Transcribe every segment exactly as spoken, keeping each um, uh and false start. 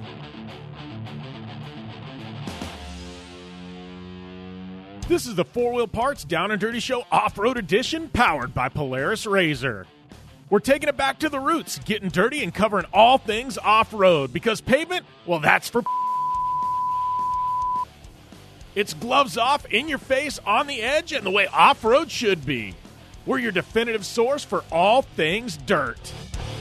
This is the Four Wheel Parts Down and Dirty Show Off-Road Edition, powered by Polaris RZR. We're taking it back to the roots, getting dirty and covering all things off-road, because pavement, well, that's for it's gloves off, in your face, on the edge, and the way off-road should be. We're your definitive source for all things dirt.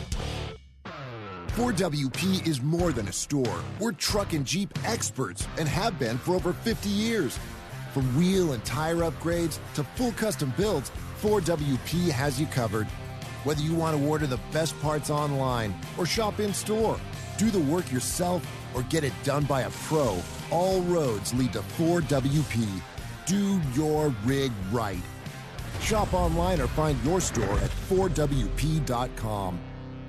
four W P is more than a store. We're truck and Jeep experts and have been for over fifty years. From wheel and tire upgrades to full custom builds, four W P has you covered. Whether you want to order the best parts online or shop in store, do the work yourself, or get it done by a pro, all roads lead to four W P. Do your rig right. Shop online or find your store at four W P dot com.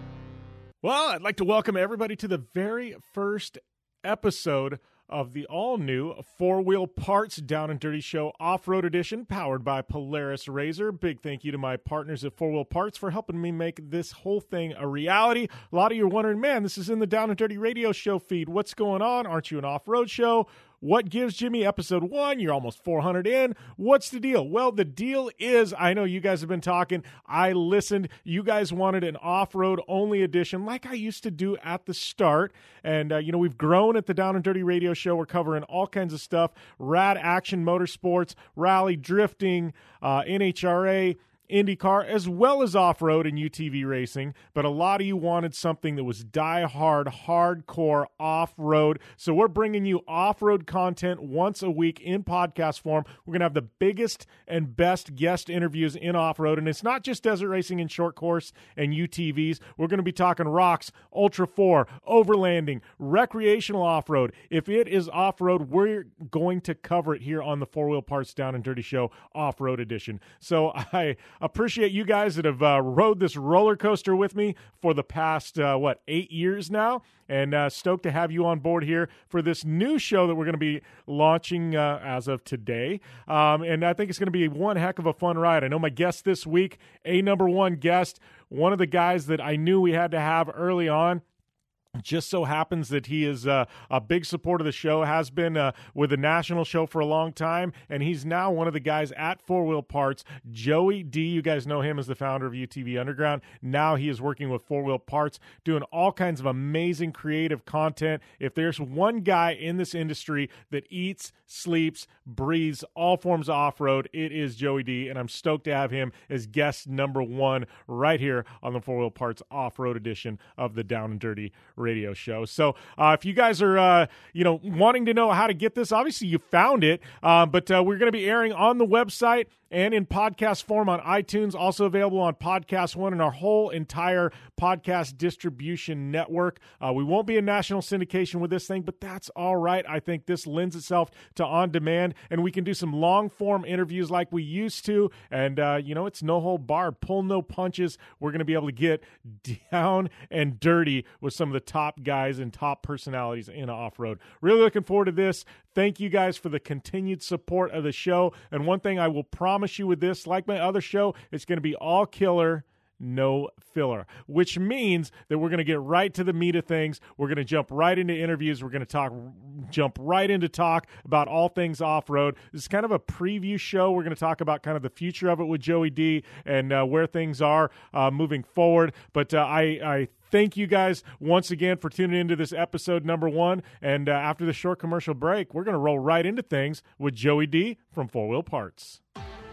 Well, I'd like to welcome everybody to the very first episode of the all-new Four Wheel Parts Down and Dirty Show Off-Road Edition, powered by Polaris RZR. Big thank you to my partners at Four Wheel Parts for helping me make this whole thing a reality. A lot of you are wondering, man, this is in the Down and Dirty radio show feed. What's going on? Aren't you an off-road show? What Gives Jimmy, episode one? You're almost four hundred in. What's the deal? Well, the deal is, I know you guys have been talking. I listened. You guys wanted an off-road only edition like I used to do at the start. And, uh, you know, we've grown at the Down and Dirty radio show. We're covering all kinds of stuff. Rad action, motorsports, rally, drifting, uh, N H R A, IndyCar, as well as off-road and U T V racing, but a lot of you wanted something that was die-hard, hardcore off-road, so we're bringing you off-road content once a week in podcast form. We're going to have the biggest and best guest interviews in off-road, and it's not just desert racing and short course and U T Vs. We're going to be talking rocks, Ultra four, overlanding, recreational off-road. If it is off-road, we're going to cover it here on the Four Wheel Parts Down and Dirty Show Off-Road Edition. So I appreciate you guys that have uh, rode this roller coaster with me for the past, uh, what, eight years now, and uh, stoked to have you on board here for this new show that we're going to be launching uh, as of today, um, and I think it's going to be one heck of a fun ride. I know my guest this week, a number one guest, one of the guys that I knew we had to have early on. Just so happens that he is uh, a big supporter of the show, has been uh, with the national show for a long time, and he's now one of the guys at Four Wheel Parts, Joey D. You guys know him as the founder of U T V Underground. Now he is working with Four Wheel Parts, doing all kinds of amazing creative content. If there's one guy in this industry that eats, sleeps, breathes all forms of off-road, it is Joey D., and I'm stoked to have him as guest number one right here on the Four Wheel Parts Off-Road Edition of the Down and Dirty radio show. So uh, if you guys are, uh, you know, wanting to know how to get this, obviously you found it, uh, but uh, we're going to be airing on the website and in podcast form on iTunes, also available on Podcast One and our whole entire podcast distribution network. Uh, we won't be in national syndication with this thing, but that's all right. I think this lends itself to on-demand, and we can do some long-form interviews like we used to, and, uh, you know, it's no hold barred, pull no punches. We're going to be able to get down and dirty with some of the top guys and top personalities in off-road. Really looking forward to this. Thank you guys for the continued support of the show, and one thing I will promise you with this, like my other show, it's going to be all killer, no filler, which means that we're going to get right to the meat of things. We're going to jump right into interviews. We're going to talk, jump right into talk about all things off-road. This is kind of a preview show. We're going to talk about kind of the future of it with Joey D and uh, where things are uh, moving forward. But uh, I, I thank you guys once again for tuning into this episode number one. And uh, after the short commercial break, we're going to roll right into things with Joey D from Four Wheel Parts.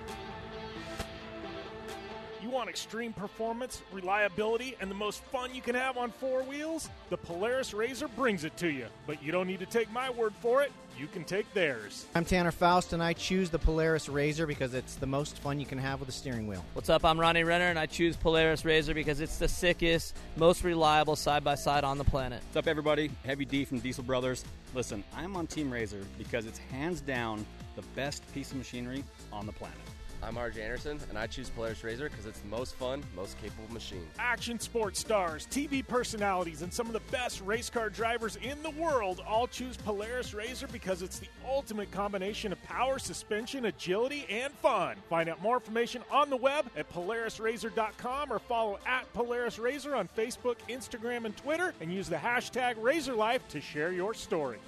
You want extreme performance, reliability, and the most fun you can have on four wheels? The Polaris RZR brings it to you, but you don't need to take my word for it. You can take theirs. I'm Tanner Faust, and I choose the Polaris RZR because it's the most fun you can have with a steering wheel. What's up? I'm Ronnie Renner, and I choose Polaris RZR because it's the sickest, most reliable side-by-side on the planet. What's up, everybody? Heavy D from Diesel Brothers. Listen, I'm on Team RZR because it's hands down the best piece of machinery on the planet. I'm R J Anderson, and I choose Polaris RZR because it's the most fun, most capable machine. Action sports stars, T V personalities, and some of the best race car drivers in the world all choose Polaris RZR because it's the ultimate combination of power, suspension, agility, and fun. Find out more information on the web at Polaris RZR dot com or follow at Polaris RZR on Facebook, Instagram, and Twitter, and use the hashtag RazorLife to share your story.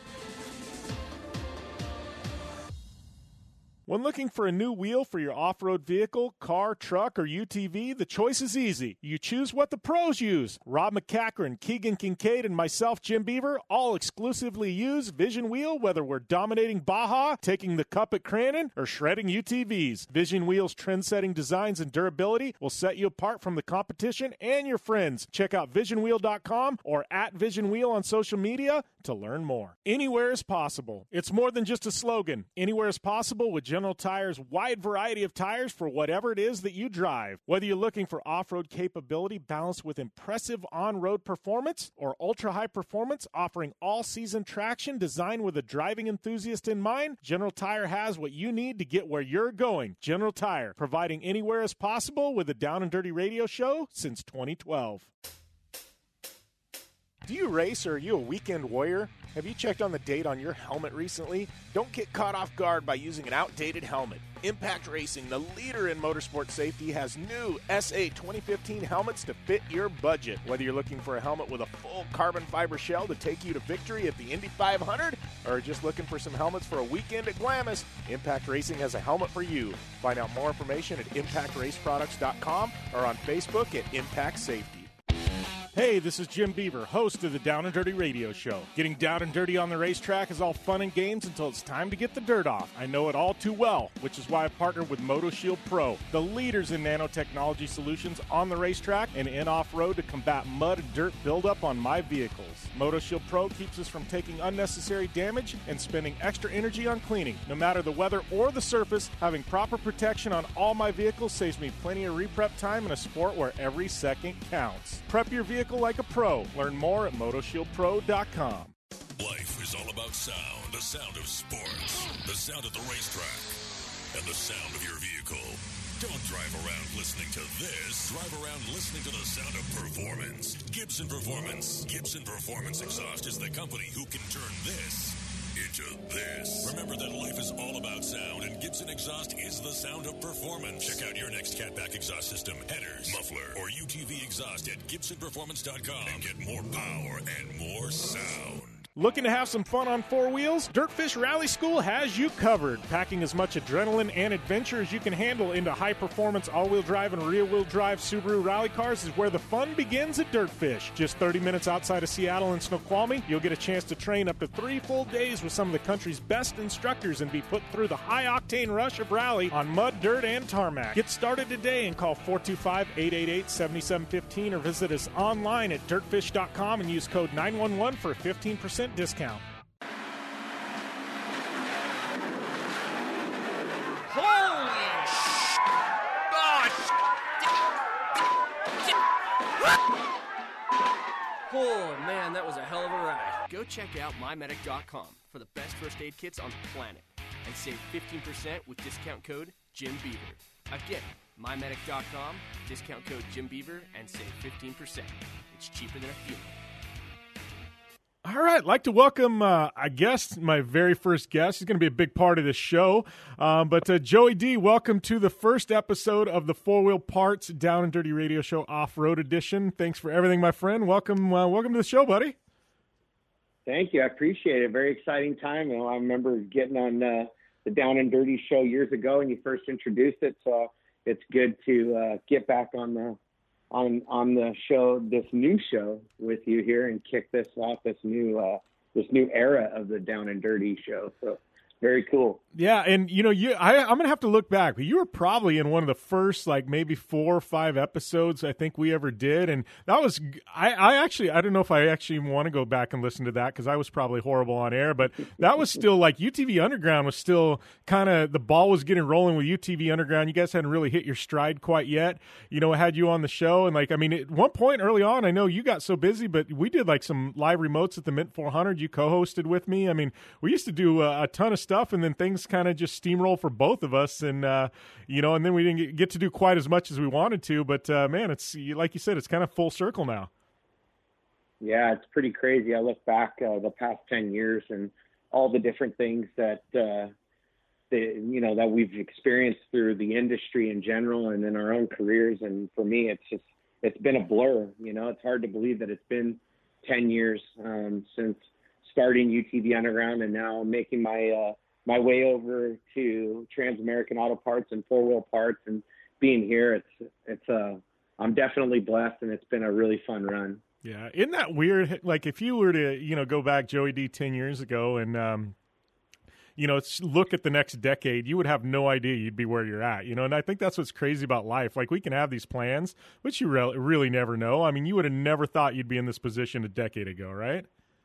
When looking for a new wheel for your off-road vehicle, car, truck, or U T V, the choice is easy. You choose what the pros use. Rob McCachran, Keegan Kincaid, and myself, Jim Beaver, all exclusively use Vision Wheel, whether we're dominating Baja, taking the cup at Crandon, or shredding U T Vs. Vision Wheel's trend-setting designs and durability will set you apart from the competition and your friends. Check out Vision Wheel dot com or at Vision Wheel on social media to learn more. Anywhere is possible. It's more than just a slogan. Anywhere is possible with General Tire's wide variety of tires for whatever it is that you drive. Whether you're looking for off-road capability balanced with impressive on-road performance or ultra-high performance offering all-season traction designed with a driving enthusiast in mind, General Tire has what you need to get where you're going. General Tire, providing anywhere is possible with a Down and Dirty radio show since twenty twelve. Do you race or are you a weekend warrior? Have you checked on the date on your helmet recently? Don't get caught off guard by using an outdated helmet. Impact Racing, the leader in motorsport safety, has new S A twenty fifteen helmets to fit your budget. Whether you're looking for a helmet with a full carbon fiber shell to take you to victory at the Indy five hundred, or just looking for some helmets for a weekend at Glamis, Impact Racing has a helmet for you. Find out more information at impact race products dot com or on Facebook at Impact Safety. Hey, this is Jim Beaver, host of the Down and Dirty Radio Show. Getting down and dirty on the racetrack is all fun and games until it's time to get the dirt off. I know it all too well, which is why I partnered with MotoShield Pro, the leaders in nanotechnology solutions on the racetrack and in off-road to combat mud and dirt buildup on my vehicles. MotoShield Pro keeps us from taking unnecessary damage and spending extra energy on cleaning. No matter the weather or the surface, having proper protection on all my vehicles saves me plenty of reprep time in a sport where every second counts. Prep your vehicle like a pro. Learn more at moto shield pro dot com. Life is all about sound. The sound of sports. The sound of the racetrack. And the sound of your vehicle. Don't drive around listening to this. Drive around listening to the sound of performance. Gibson Performance. Gibson Performance Exhaust is the company who can turn this into this. Remember that life is all about sound, and Gibson Exhaust is the sound of performance. Check out your next catback exhaust system, headers, muffler, or U T V exhaust at gibson performance dot com and get more power and more sound. Looking to have some fun on four wheels? Dirtfish Rally School has you covered. Packing as much adrenaline and adventure as you can handle into high-performance all-wheel drive and rear-wheel drive Subaru rally cars is where the fun begins at Dirtfish. Just thirty minutes outside of Seattle and Snoqualmie, you'll get a chance to train up to three full days with some of the country's best instructors and be put through the high-octane rush of rally on mud, dirt, and tarmac. Get started today and call four two five, eight eight eight, seven seven one five or visit us online at dirtfish dot com and use code nine one one for a fifteen percent discount. Holy Oh man, that was a hell of a ride. Go check out my medic dot com for the best first aid kits on the planet and save fifteen percent with discount code Jim Beaver. Again, my medic dot com, discount code Jim Beaver, and save fifteen percent. It's cheaper than a funeral. All right, I'd like to welcome, uh, I guess, my very first guest. He's going to be a big part of this show. Um, but uh, Joey D, welcome to the first episode of the Four Wheel Parts Down and Dirty Radio Show Off-Road Edition. Thanks for everything, my friend. Welcome uh, welcome to the show, buddy. Thank you. I appreciate it. Very exciting time. You know, I remember getting on uh, the Down and Dirty show years ago when you first introduced it, so it's good to uh, get back on the on on the show, this new show with you here, and kick this off, this new uh, this new era of the Down and Dirty show. So very cool. Yeah, and you know, you I, I'm gonna have to look back, but you were probably in one of the first, like maybe four or five episodes I think we ever did, and that was I, I actually I don't know if I actually want to go back and listen to that because I was probably horrible on air, but that was still like U T V Underground was still kind of the ball was getting rolling with U T V Underground. You guys hadn't really hit your stride quite yet. You know, I had you on the show, and like I mean, at one point early on, I know you got so busy, but we did like some live remotes at the Mint four hundred. You co-hosted with me. I mean, we used to do a, a ton of stuff. stuff, and then things kind of just steamroll for both of us, and uh, you know, and then we didn't get to do quite as much as we wanted to. But uh, man, it's like you said, it's kind of full circle now. Yeah, it's pretty crazy. I look back uh, the past ten years and all the different things that uh, the you know that we've experienced through the industry in general and in our own careers. And for me, it's just it's been a blur. You know, it's hard to believe that it's been ten years um, since starting U T V Underground and now making my uh, my way over to Trans-American Auto Parts and Four Wheel Parts and being here. It's it's uh, I'm definitely blessed, and it's been a really fun run. Yeah, isn't that weird? Like if you were to, you know, go back, Joey D, ten years ago and, um, you know, look at the next decade, you would have no idea you'd be where you're at, you know, and I think that's what's crazy about life. Like we can have these plans, which you re- really never know. I mean, you would have never thought you'd be in this position a decade ago, right?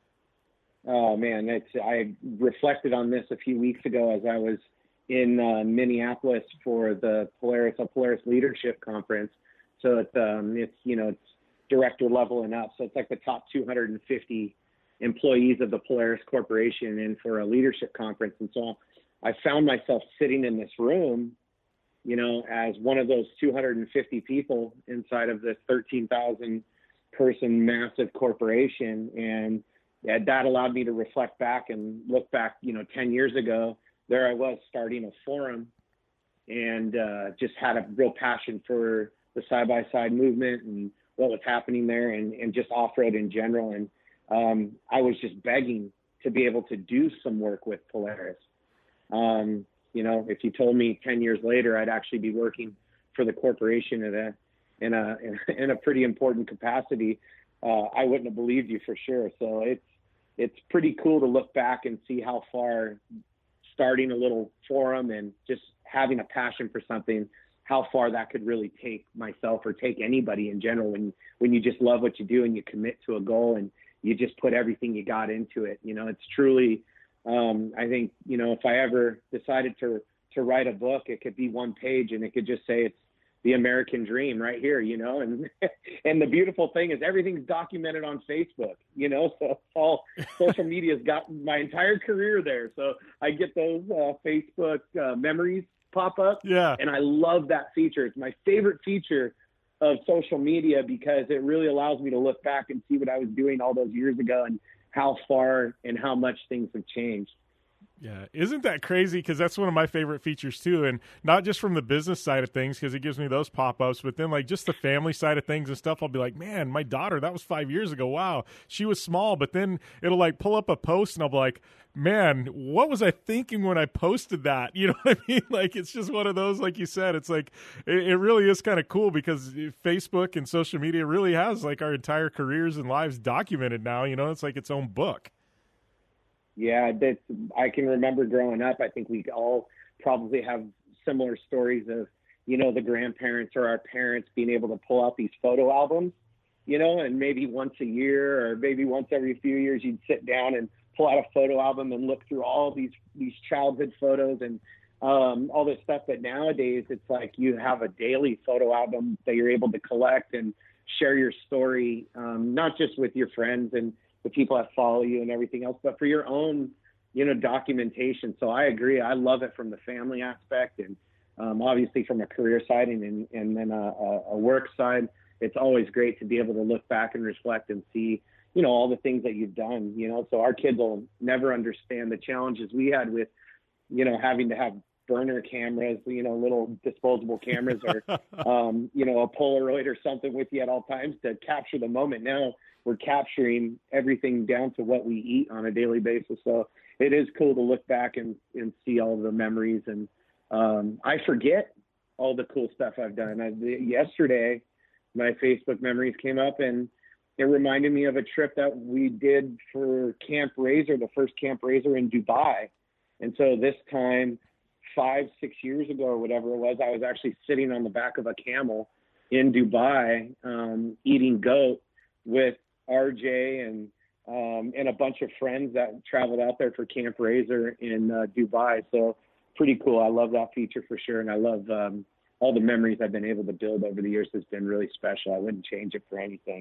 Oh, man, it's, I reflected on this a few weeks ago as I was in uh, Minneapolis for the Polaris, a Polaris Leadership Conference. So it's, um, it's you know, it's, director level and up. So it's like the top two hundred fifty employees of the Polaris Corporation in for a leadership conference. And so I found myself sitting in this room, you know, as one of those two hundred fifty people inside of this thirteen thousand person massive corporation. And yeah, that allowed me to reflect back and look back, you know, ten years ago, there I was starting a forum and uh, just had a real passion for the side-by-side movement and what was happening there and, and just off-road in general. And um, I was just begging to be able to do some work with Polaris. Um, you know, if you told me ten years later, I'd actually be working for the corporation in a, in a, in a pretty important capacity, uh, I wouldn't have believed you for sure. So it's, it's pretty cool to look back and see how far starting a little forum and just having a passion for something, how far that could really take myself or take anybody in general when, when you just love what you do and you commit to a goal and you just put everything you got into it. You know, it's truly, um, I think, you know, if I ever decided to, to write a book, it could be one page and it could just say it's the American dream right here, you know, and, and the beautiful thing is everything's documented on Facebook, you know, so all social media's got my entire career there. So I get those uh, Facebook uh, memories pop up. Yeah. And I love that feature. It's my favorite feature of social media because it really allows me to look back and see what I was doing all those years ago and how far and how much things have changed. Yeah, isn't that crazy? Because that's one of my favorite features too, and not just from the business side of things because it gives me those pop-ups, but then like just the family side of things and stuff. I'll be like, man, my daughter, that was five years ago. Wow, she was small, but then it'll like pull up a post, and I'll be like, man, what was I thinking when I posted that? You know what I mean? Like it's just one of those, like you said, it's like it, it really is kind of cool because Facebook and social media really has like our entire careers and lives documented now. You know, it's like its own book. Yeah, that's, I can remember growing up, I think we all probably have similar stories of, you know, the grandparents or our parents being able to pull out these photo albums, you know, and maybe once a year or maybe once every few years, you'd sit down and pull out a photo album and look through all these, these childhood photos and um, all this stuff. But nowadays it's like you have a daily photo album that you're able to collect and share your story, um, not just with your friends and the people that follow you and everything else, but for your own, you know, documentation. So I agree. I love it from the family aspect and um, obviously from a career side and, and, and then a, a work side. It's always great to be able to look back and reflect and see, you know, all the things that you've done, you know, so our kids will never understand the challenges we had with, you know, having to have burner cameras, you know, little disposable cameras or, um, you know, a Polaroid or something with you at all times to capture the moment. Now we're capturing everything down to what we eat on a daily basis. So it is cool to look back and, and see all the memories. And um, I forget all the cool stuff I've done. I, yesterday, my Facebook memories came up and it reminded me of a trip that we did for Camp RZR, the first Camp RZR in Dubai. And so this time, five, six years ago or whatever it was, I was actually sitting on the back of a camel in Dubai, um, eating goat with R J and um, and a bunch of friends that traveled out there for Camp RZR in uh, Dubai. So pretty cool. I love that feature for sure. And I love um, all the memories I've been able to build over the years. Has been really special. I wouldn't change it for anything.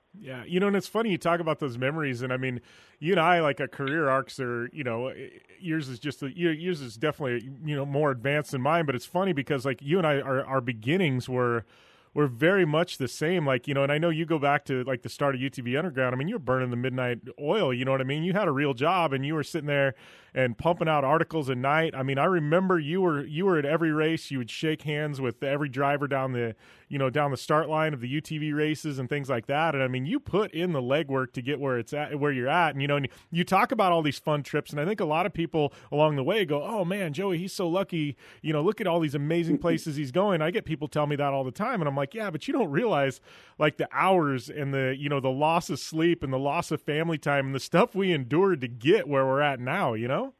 Yeah, you know, and it's funny you talk about those memories, and I mean, you and I, like, a career arcs are, you know, yours is just a, yours is definitely, you know, more advanced than mine. But it's funny because, like, you and I, our our beginnings were were very much the same. Like, you know, and I know you go back to like the start of U T V Underground. I mean, you were burning the midnight oil. You know what I mean? You had a real job, and you were sitting there and pumping out articles at night. I mean, I remember you were you were at every race. You would shake hands with every driver down the you know down the start line of the U T V races and things like that. And I mean, you put in the legwork to get where it's at, where you're at. And you know, and you talk about all these fun trips, and I think a lot of people along the way go, "Oh man, Joey, he's so lucky. You know, look at all these amazing places he's going." I get people tell me that all the time, and I'm like, "Yeah, but you don't realize like the hours and the you know the loss of sleep and the loss of family time and the stuff we endured to get where we're at now." You know.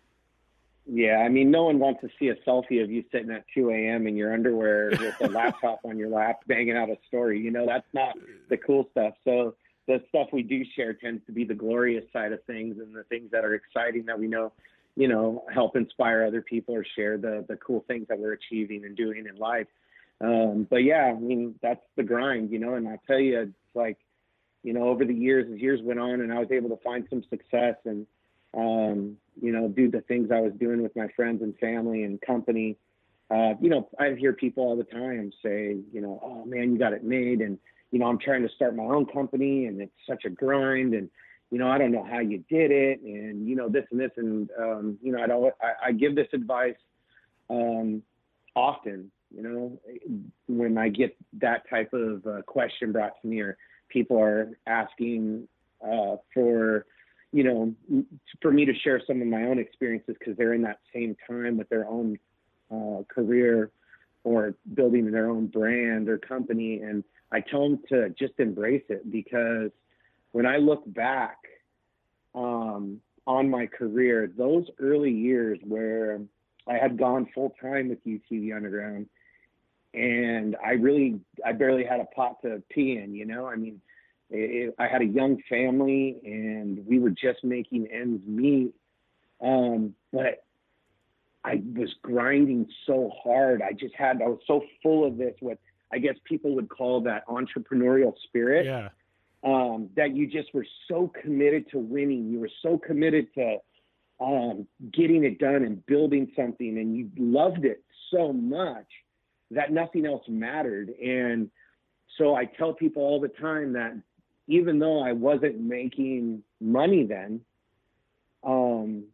Yeah, I mean, no one wants to see a selfie of you sitting at two a.m. in your underwear with a laptop on your lap, banging out a story. You know, that's not the cool stuff. So the stuff we do share tends to be the glorious side of things and the things that are exciting that we know, you know, help inspire other people or share the the cool things that we're achieving and doing in life. Um, but yeah, I mean, that's the grind, you know, and I tell you, it's like, you know, over the years, as years went on and I was able to find some success and, um, you know, do the things I was doing with my friends and family and company. Uh, you know, I hear people all the time say, you know, "Oh man, you got it made." And, you know, I'm trying to start my own company and it's such a grind and, you know, I don't know how you did it. And, you know, this and this. And, um, you know, I'd always, I, I give this advice, um, often, you know, when I get that type of uh, question brought to me or people are asking, uh, for, you know, for me to share some of my own experiences because they're in that same time with their own uh, career or building their own brand or company. And I tell them to just embrace it because when I look back um, on my career, those early years where I had gone full time with U T V Underground and I really, I barely had a pot to pee in, you know, I mean, It, I had a young family and we were just making ends meet. Um, but I was grinding so hard. I just had, I was so full of this, what I guess people would call that entrepreneurial spirit. Yeah. Um, that you just were so committed to winning. You were so committed to um, getting it done and building something. And you loved it so much that nothing else mattered. And so I tell people all the time that even though I wasn't making money then, um,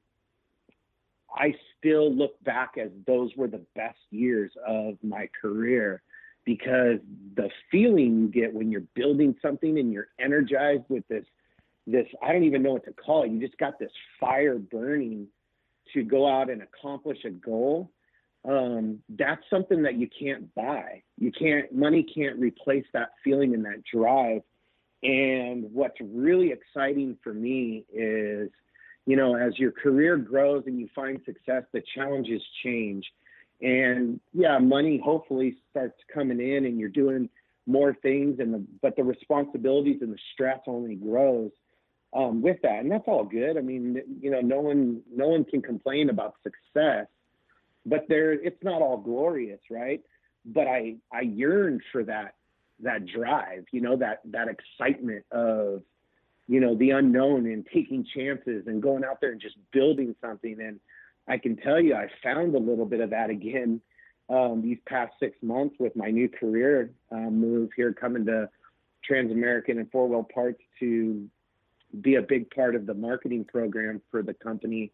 I still look back as those were the best years of my career because the feeling you get when you're building something and you're energized with this, this, I don't even know what to call it. You just got this fire burning to go out and accomplish a goal. Um, that's something that you can't buy. You can't, money can't replace that feeling and that drive. And what's really exciting for me is, you know, as your career grows and you find success, the challenges change. And yeah, money hopefully starts coming in and you're doing more things, and the, but the responsibilities and the stress only grows um, with that. And that's all good. I mean, you know, no one, no one can complain about success, but there, it's not all glorious, right? But I, I yearn for that, that drive, you know, that, that excitement of, you know, the unknown and taking chances and going out there and just building something. And I can tell you, I found a little bit of that again um, these past six months with my new career uh, move here, coming to Trans-American and Four Wheel Parts to be a big part of the marketing program for the company.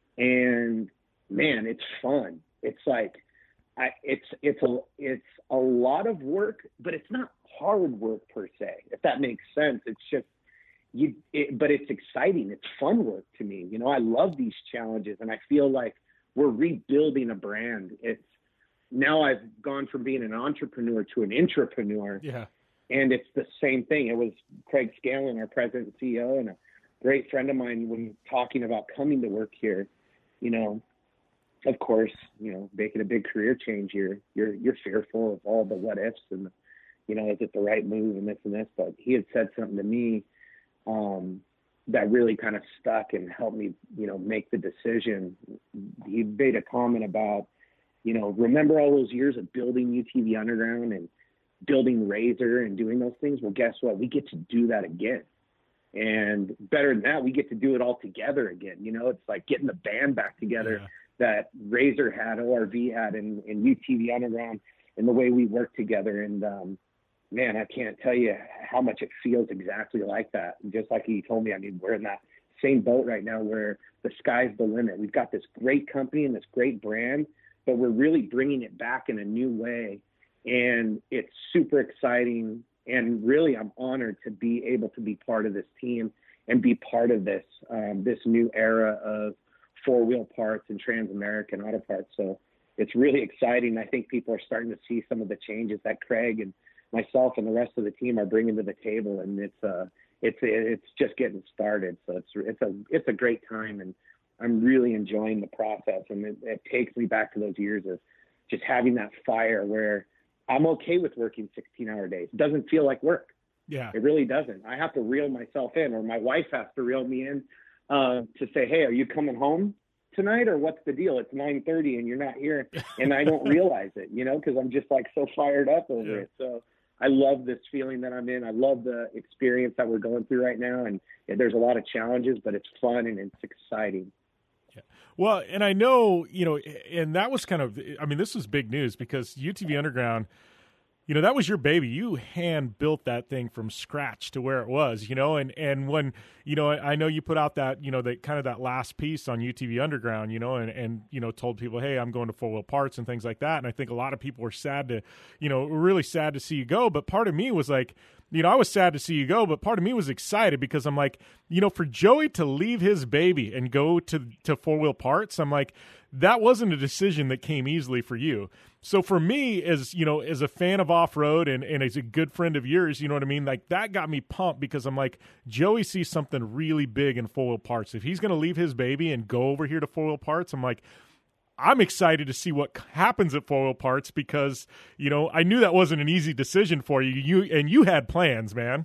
And man, it's fun. It's like, I, it's it's a it's a lot of work, but it's not hard work per se, if that makes sense. It's just you, it, but it's exciting. It's fun work to me. You know, I love these challenges, and I feel like we're rebuilding a brand. It's now I've gone from being an entrepreneur to an intrapreneur. Yeah, and it's the same thing. It was Craig Scanlon, our president and C E O, and a great friend of mine when talking about coming to work here. You know. Of course, you know, making a big career change, you're, you're, you're fearful of all the what ifs and, you know, is it the right move and this and this, but he had said something to me um, that really kind of stuck and helped me, you know, make the decision. He made a comment about, you know, remember all those years of building U T V Underground and building Razor and doing those things. Well, guess what? We get to do that again. And better than that, we get to do it all together again. You know, it's like getting the band back together yeah. that Razor had, O R V had, and, and U T V Underground, and the way we work together. And, um, man, I can't tell you how much it feels exactly like that. Just like he told me, I mean, we're in that same boat right now where the sky's the limit. We've got this great company and this great brand, but we're really bringing it back in a new way. And it's super exciting. And really, I'm honored to be able to be part of this team and be part of this, um, this new era of four-wheel parts and Trans-American Auto Parts. So it's really exciting. I think people are starting to see some of the changes that Craig and myself and the rest of the team are bringing to the table. And it's, uh, it's, it's just getting started. So it's, it's a, it's a great time. And I'm really enjoying the process. And it, it takes me back to those years of just having that fire where I'm okay with working sixteen hour days. It doesn't feel like work. Yeah, it really doesn't. I have to reel myself in, or my wife has to reel me in uh, to say, hey, are you coming home tonight, or what's the deal? It's nine thirty and you're not here. And I don't realize it, you know, cause I'm just like so fired up over yeah. it. So I love this feeling that I'm in. I love the experience that we're going through right now. And yeah, there's a lot of challenges, but it's fun and it's exciting. Yeah. Well, and I know, you know, and that was kind of, I mean, this was big news because U T V Underground, you know, that was your baby. You hand built that thing from scratch to where it was, you know, and, and when, you know, I know you put out that, you know, that kind of that last piece on U T V Underground, you know, and, and, you know, told people, hey, I'm going to Four Wheel Parts and things like that. And I think a lot of people were sad to, you know, really sad to see you go. But part of me was like, you know, I was sad to see you go, but part of me was excited because I'm like, you know, for Joey to leave his baby and go to, to Four Wheel Parts, I'm like, that wasn't a decision that came easily for you. So for me, as you know, as a fan of off-road and, and as a good friend of yours, you know what I mean? Like that got me pumped because I'm like, Joey sees something really big in Four Wheel Parts. If he's going to leave his baby and go over here to Four Wheel Parts, I'm like, I'm excited to see what happens at Four Wheel Parts because, you know, I knew that wasn't an easy decision for you. You and you had plans, man.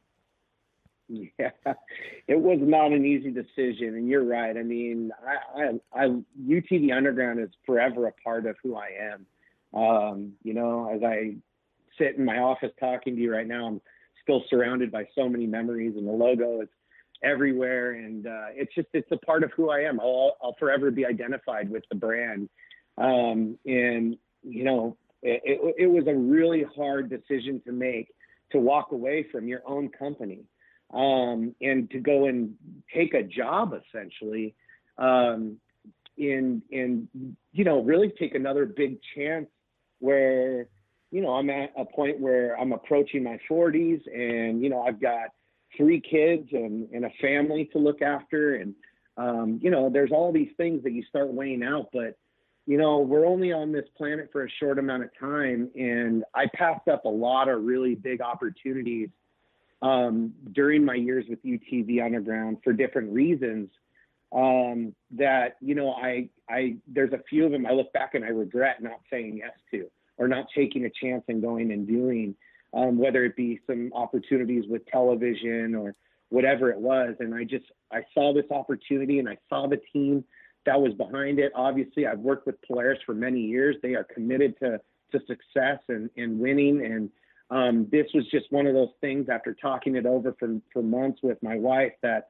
Yeah, it was not an easy decision, and you're right. I mean, I, I, I U T V Underground is forever a part of who I am. Um, you know, as I sit in my office talking to you right now, I'm still surrounded by so many memories, and the logo is everywhere, and uh, it's just it's a part of who I am. I'll, I'll forever be identified with the brand, um, and you know, it, it, it was a really hard decision to make to walk away from your own company. Um, and to go and take a job essentially, um, in, in, you know, really take another big chance where, you know, I'm at a point where I'm approaching my forties and, you know, I've got three kids and, and a family to look after. And, um, you know, there's all these things that you start weighing out, but, you know, we're only on this planet for a short amount of time. And I passed up a lot of really big opportunities Um, during my years with U T V Underground for different reasons, um, that, you know, I, I, there's a few of them I look back and I regret not saying yes to, or not taking a chance and going and doing, um, whether it be some opportunities with television or whatever it was. And I just, I saw this opportunity and I saw the team that was behind it. Obviously I've worked with Polaris for many years. They are committed to, to success and, and winning. And, Um, this was just one of those things after talking it over for, for months with my wife that,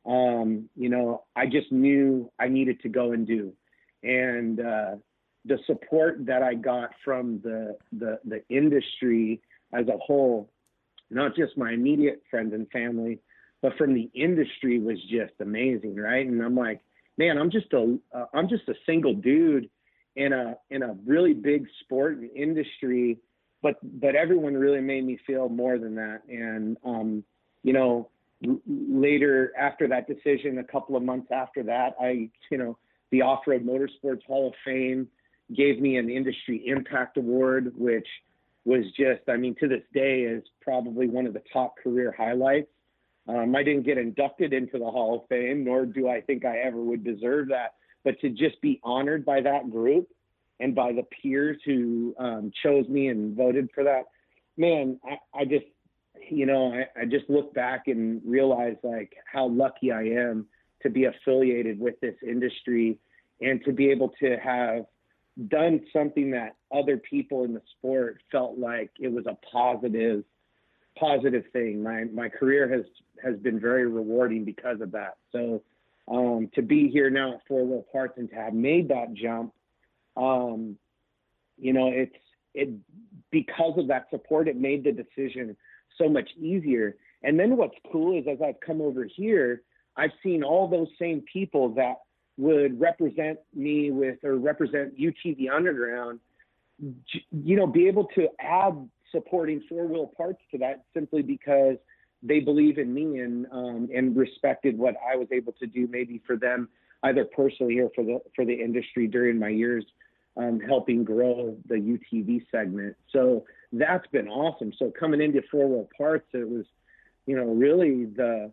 um, you know, I just knew I needed to go and do. And uh, the support that I got from the, the, the industry as a whole, not just my immediate friends and family, but from the industry was just amazing. Right. And I'm like, man, I'm just a, uh, I'm just a single dude in a, in a really big sport and industry. But, but everyone really made me feel more than that. And, um, you know, l- later after that decision, a couple of months after that, I, you know, the Off-Road Motorsports Hall of Fame gave me an Industry Impact Award, which was just, I mean, to this day is probably one of the top career highlights. Um, I didn't get inducted into the Hall of Fame, nor do I think I ever would deserve that. But to just be honored by that group, and by the peers who um, chose me and voted for that, man, I, I just, you know, I, I just look back and realize like how lucky I am to be affiliated with this industry and to be able to have done something that other people in the sport felt like it was a positive, positive thing. My my career has has been very rewarding because of that. So um, to be here now at Four Wheel Parts and to have made that jump, um, you know, it's it because of that support, it made the decision so much easier. And then what's cool is as I've come over here, I've seen all those same people that would represent me with or represent U T V Underground, you know, be able to add supporting Four Wheel Parts to that simply because they believe in me and um, and respected what I was able to do maybe for them either personally or for the for the industry during my years um, helping grow the U T V segment. So that's been awesome. So coming into Four Wheel Parts, it was, you know, really the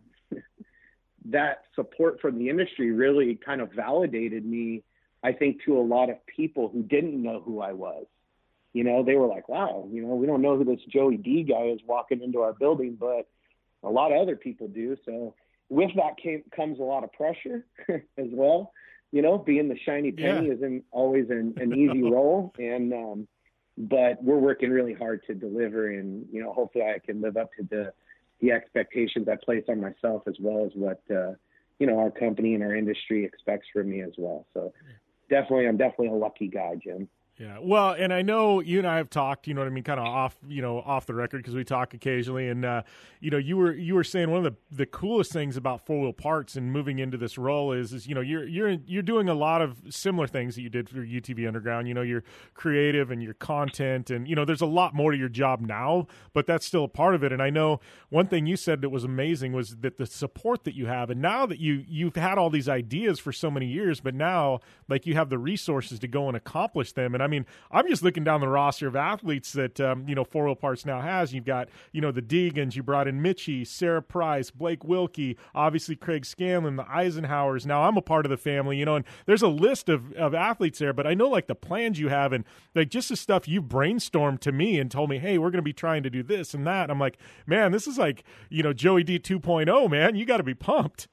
that support from the industry really kind of validated me, I think, to a lot of people who didn't know who I was. You know, they were like, wow, you know, we don't know who this Joey D guy is walking into our building, but a lot of other people do. So with that came, comes a lot of pressure as well. You know, being the shiny penny Yeah. isn't always an, an easy role. And, um, but we're working really hard to deliver, and, you know, hopefully I can live up to the, the expectations I place on myself as well as what, uh, you know, our company and our industry expects from me as well. So definitely, I'm definitely a lucky guy, Jim. Yeah, well, and I know you and I have talked, you know what I mean, kind of off, you know, off the record because we talk occasionally. And uh, you know, you were you were saying one of the, the coolest things about Four Wheel Parts and moving into this role is, is you know, you're you're you're doing a lot of similar things that you did for U T V Underground. You know, you're creative and your content, and you know, there's a lot more to your job now, but that's still a part of it. And I know one thing you said that was amazing was that the support that you have, and now that you you've had all these ideas for so many years, but now like you have the resources to go and accomplish them. And I I mean, I'm just looking down the roster of athletes that, um, you know, Four Wheel Parts now has. You've got, you know, the Deegans, you brought in Mitchie, Sarah Price, Blake Wilkie, obviously Craig Scanlon, the Eisenhowers. Now I'm a part of the family, you know, and there's a list of, of athletes there, but I know like the plans you have and like just the stuff you brainstormed to me and told me, hey, we're going to be trying to do this and that. I'm like, man, this is like, you know, Joey D two point oh, man. You got to be pumped.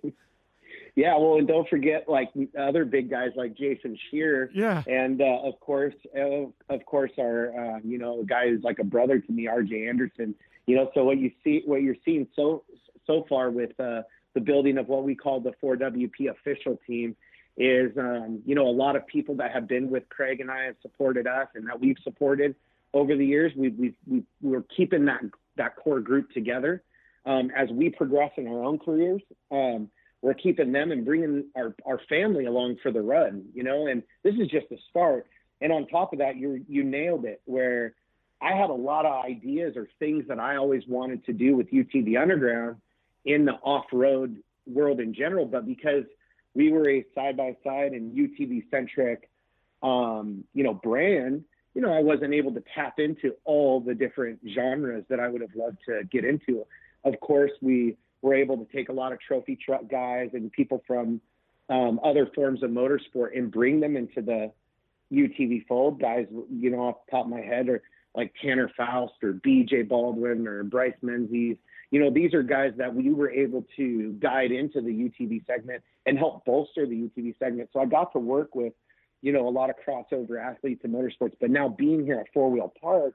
Yeah, well, and don't forget like other big guys like Jason Shearer. Yeah, and uh, of course, uh, of course, our uh, you know, a guy who's like a brother to me, R J Anderson. You know, so what you see, what you're seeing so so far with uh, the building of what we call the four W P official team is, um, you know, a lot of people that have been with Craig and I have supported us, and that we've supported over the years. We've we've, we've we're keeping that that core group together um, as we progress in our own careers. Um, We're keeping them and bringing our, our family along for the run, you know, and this is just the start. And on top of that, you you nailed it, where I had a lot of ideas or things that I always wanted to do with U T V Underground in the off-road world in general. But because we were a side-by-side and U T V-centric, um, you know, brand, you know, I wasn't able to tap into all the different genres that I would have loved to get into. Of course, we we're able to take a lot of trophy truck guys and people from um, other forms of motorsport and bring them into the U T V fold. Guys, you know, off the top of my head, are like Tanner Faust or B J Baldwin or Bryce Menzies. You know, these are guys that we were able to guide into the U T V segment and help bolster the U T V segment. So I got to work with, you know, a lot of crossover athletes in motorsports. But now being here at Four Wheel Parts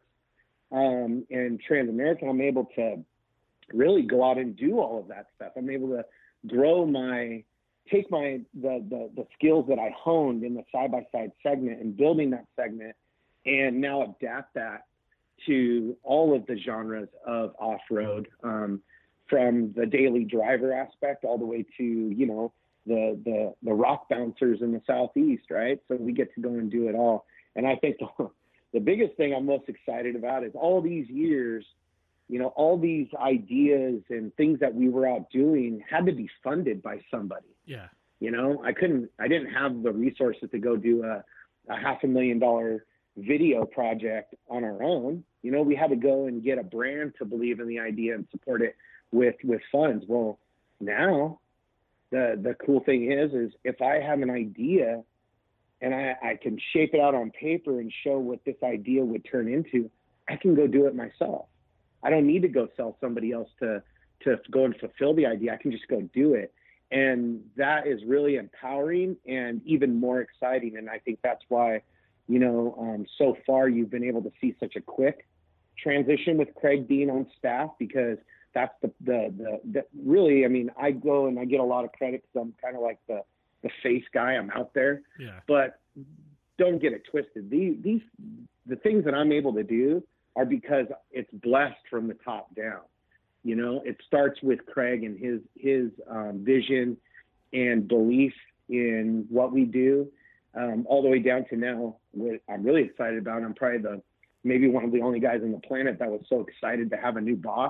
um, and Transamerican, I'm able to really go out and do all of that stuff. I'm able to grow my, take my, the, the, the skills that I honed in the side-by-side segment and building that segment, and now adapt that to all of the genres of off-road, um, from the daily driver aspect all the way to, you know, the, the, the rock bouncers in the Southeast, right? So we get to go and do it all. And I think the, the biggest thing I'm most excited about is all these years, you know, all these ideas and things that we were out doing had to be funded by somebody. Yeah. You know, I couldn't, I didn't have the resources to go do a, a half a million dollar video project on our own. You know, we had to go and get a brand to believe in the idea and support it with, with funds. Well, now the, the cool thing is, is if I have an idea and I, I can shape it out on paper and show what this idea would turn into, I can go do it myself. I don't need to go sell somebody else to, to go and fulfill the idea. I can just go do it. And that is really empowering and even more exciting. And I think that's why you know, um, so far you've been able to see such a quick transition with Craig being on staff, because that's the, the, the, the really, I mean, I go and I get a lot of credit because I'm kind of like the, the face guy. I'm out there, yeah. But don't get it twisted. These, these, the things that I'm able to do are because it's blessed from the top down. You know, it starts with Craig and his, his um, vision and belief in what we do, um, all the way down to now what I'm really excited about. I'm probably the, maybe one of the only guys on the planet that was so excited to have a new boss.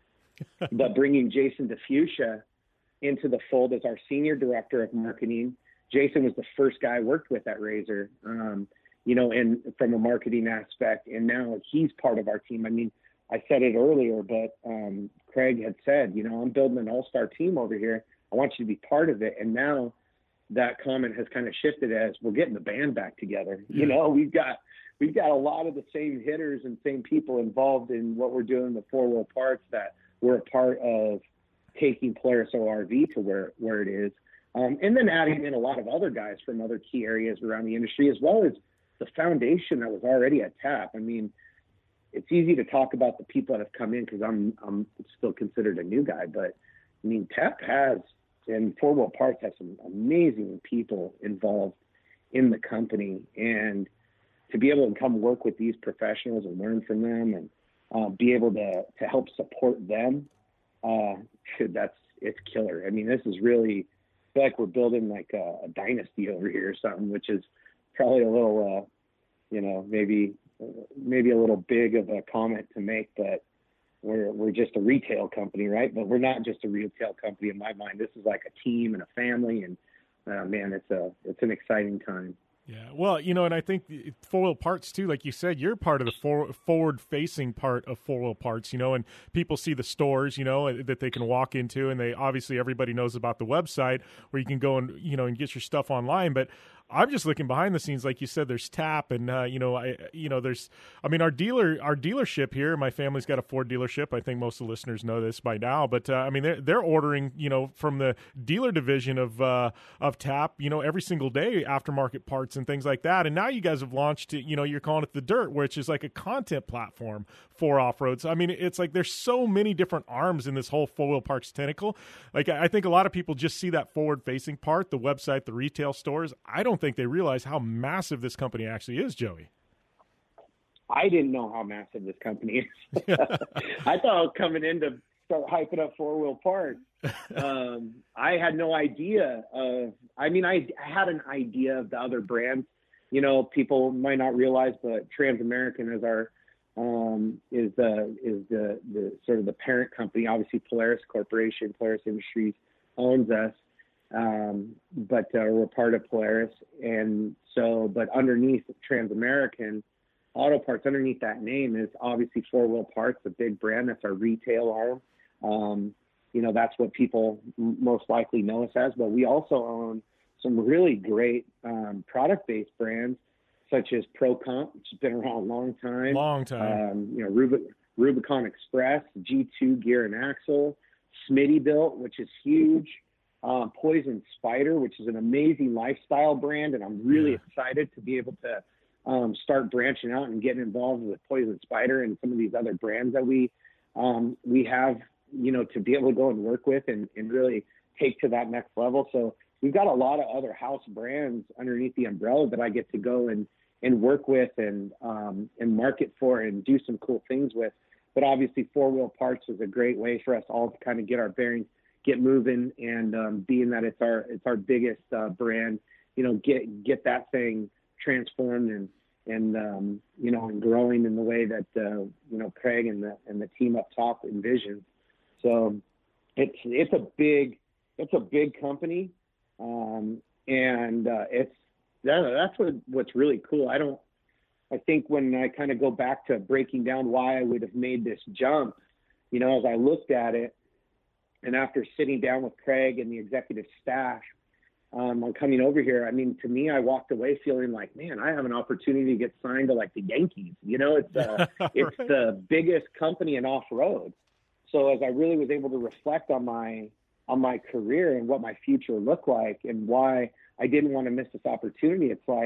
But bringing Jason DeFucia into the fold as our senior director of marketing, Jason was the first guy I worked with at Razor, um, you know, and from a marketing aspect, and now he's part of our team. I mean, I said it earlier, but um, Craig had said, you know, I'm building an all-star team over here. I want you to be part of it. And now that comment has kind of shifted as we're getting the band back together. Yeah. You know, we've got, we've got a lot of the same hitters and same people involved in what we're doing with Four Wheel Parts that we're a part of taking Polaris O R V to where, where it is. Um, and then adding in a lot of other guys from other key areas around the industry, as well as the foundation that was already at T A P. I mean, it's easy to talk about the people that have come in because I'm, I'm still considered a new guy, but I mean, T A P has, and Four Wheel Parts has some amazing people involved in the company, and to be able to come work with these professionals and learn from them and uh, be able to, to help support them, uh, that's, it's killer. I mean, this is really, I feel like we're building like a, a dynasty over here or something, which is probably a little, uh, you know, maybe, maybe a little big of a comment to make, but we're, we're just a retail company, right? But we're not just a retail company in my mind. This is like a team and a family, and uh, man, it's a, it's an exciting time. Yeah, well, you know, and I think Four Wheel Parts too, like you said, you're part of the for, forward-facing part of Four Wheel Parts, you know, and people see the stores, you know, that they can walk into, and they obviously everybody knows about the website where you can go and, you know, and get your stuff online, but I'm just looking behind the scenes, like you said. There's T A P, and uh, you know, I, you know, there's, I mean, our dealer, our dealership here. My family's got a Ford dealership. I think most of the listeners know this by now, but uh, I mean, they're they're ordering, you know, from the dealer division of uh, of T A P, you know, every single day, aftermarket parts and things like that. And now you guys have launched, you know, you're calling it the Dirt, which is like a content platform for off-roads. I mean, it's like there's so many different arms in this whole Four Wheel Parts tentacle. Like I think a lot of people just see that forward-facing part, the website, the retail stores. I don't think they realize how massive this company actually is, Joey. I didn't know how massive this company is. I thought I was coming in to start hyping up Four Wheel Parts. Um, I had no idea of, I mean, I had an idea of the other brands. You know, people might not realize, but Trans-American is our, um, is the, is the, the sort of the parent company. Obviously Polaris Corporation, Polaris Industries owns us. Um, but uh, we're part of Polaris, and so, but underneath Trans-American Auto Parts, underneath that name is obviously Four Wheel Parts, the big brand. That's our retail arm. Um, you know, that's what people m- most likely know us as, but we also own some really great um, product-based brands, such as ProComp, which has been around a long time. Long time. Um, you know, Rub- Rubicon Express, G two Gear and Axle, Smittybilt, which is huge. Um, Poison Spider, which is an amazing lifestyle brand, and I'm really yeah. excited to be able to um, start branching out and getting involved with Poison Spider and some of these other brands that we um, we have, you know, to be able to go and work with and, and really take to that next level. So we've got a lot of other house brands underneath the umbrella that I get to go and, and work with and um, and market for and do some cool things with. But obviously Four Wheel Parts is a great way for us all to kind of get our bearings, get moving, and um, being that it's our it's our biggest uh, brand, you know, get get that thing transformed and and um, you know, and growing in the way that uh, you know, Craig and the and the team up top envisions. So it's it's a big it's a big company, um, and uh, it's that, that's what what's really cool. I don't I think when I kind of go back to breaking down why I would have made this jump, you know, as I looked at it. And after sitting down with Craig and the executive staff um, on coming over here, I mean, to me, I walked away feeling like, man, I have an opportunity to get signed to like the Yankees. You know, it's uh, it's right. the biggest company in off-road. So as I really was able to reflect on my on my career and what my future looked like and why I didn't want to miss this opportunity, it's like,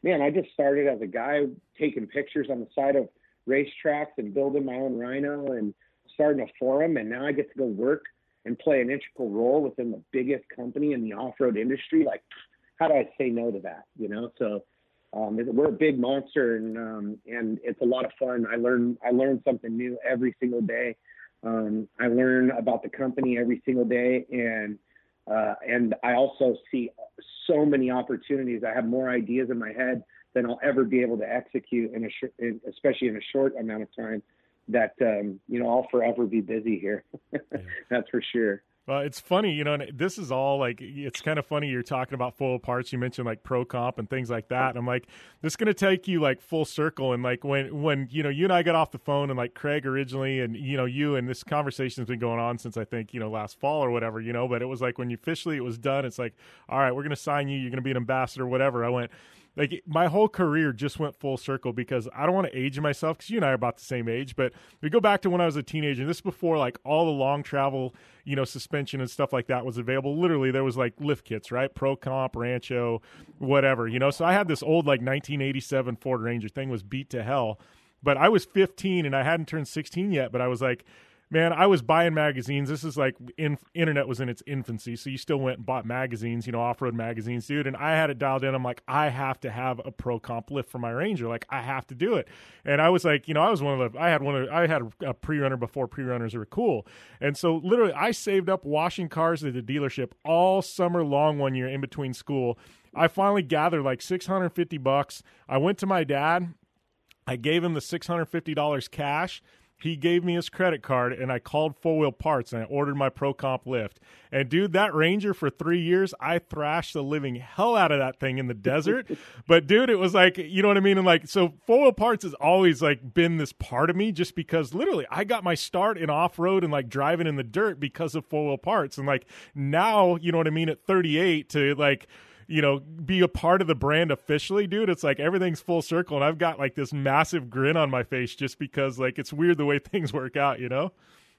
man, I just started as a guy taking pictures on the side of racetracks and building my own Rhino and starting a forum. And now I get to go work and play an integral role within the biggest company in the off-road industry. Like, how do I say no to that? You know, so um, we're a big monster, and um, and it's a lot of fun. I learn I learn something new every single day. Um, I learn about the company every single day, and uh, and I also see so many opportunities. I have more ideas in my head than I'll ever be able to execute, in a sh- in, especially in a short amount of time. That um, you know, I'll forever be busy here. Yeah. That's for sure. Well, it's funny, you know, and this is all like, it's kind of funny you're talking about full parts. You mentioned like Pro Comp and things like that. And I'm like, this is going to take you like full circle. And like when, when, you know, you and I got off the phone, and like Craig originally, and, you know, you, and this conversation has been going on since I think, you know, last fall or whatever, you know, but it was like when you officially it was done, it's like, all right, we're going to sign you. You're going to be an ambassador, whatever. I went, like, my whole career just went full circle, because I don't want to age myself, because you and I are about the same age, but we go back to when I was a teenager, and this is before like all the long travel, you know, suspension and stuff like that was available. Literally, there was like lift kits, right? Pro Comp, Rancho, whatever, you know. So I had this old like nineteen eighty-seven Ford Ranger. Thing was beat to hell, but I was fifteen and I hadn't turned sixteen yet, but I was like, man, I was buying magazines. This is like in, internet was in its infancy, so you still went and bought magazines, you know, off-road magazines, dude. And I had it dialed in. I'm like, I have to have a Pro Comp lift for my Ranger. Like, I have to do it. And I was like, you know, I was one of the, I had one of, I had a pre-runner before pre-runners were cool. And so literally, I saved up washing cars at the dealership all summer long one year in between school. I finally gathered like six hundred fifty bucks. I went to my dad. I gave him the six hundred fifty dollars cash. He gave me his credit card, and I called Four Wheel Parts, and I ordered my Pro Comp lift. And, dude, that Ranger for three years, I thrashed the living hell out of that thing in the desert. But, dude, it was like, you know what I mean? And, like, so Four Wheel Parts has always, like, been this part of me, just because, literally, I got my start in off-road and, like, driving in the dirt because of Four Wheel Parts. And, like, now, you know what I mean, at thirty-eight to, like, you know, be a part of the brand officially, dude, it's like everything's full circle, and I've got like this massive grin on my face just because like it's weird the way things work out, you know?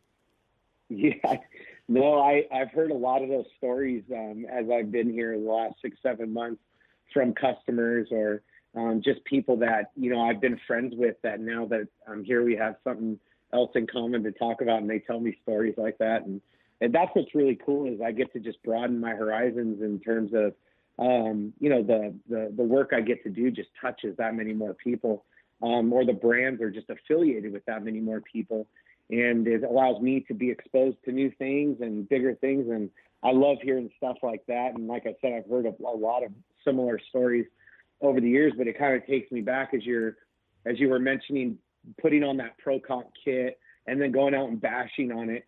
Yeah, no, I, I've heard a lot of those stories um, as I've been here the last six, seven months from customers or um, just people that, you know, I've been friends with that now that I'm here, we have something else in common to talk about, and they tell me stories like that. And, and that's what's really cool is I get to just broaden my horizons in terms of, Um, you know, the, the, the work I get to do just touches that many more people, um, or the brands are just affiliated with that many more people. And it allows me to be exposed to new things and bigger things. And I love hearing stuff like that. And like I said, I've heard a, a lot of similar stories over the years, but it kind of takes me back as you're, as you were mentioning, putting on that Pro Comp kit and then going out and bashing on it.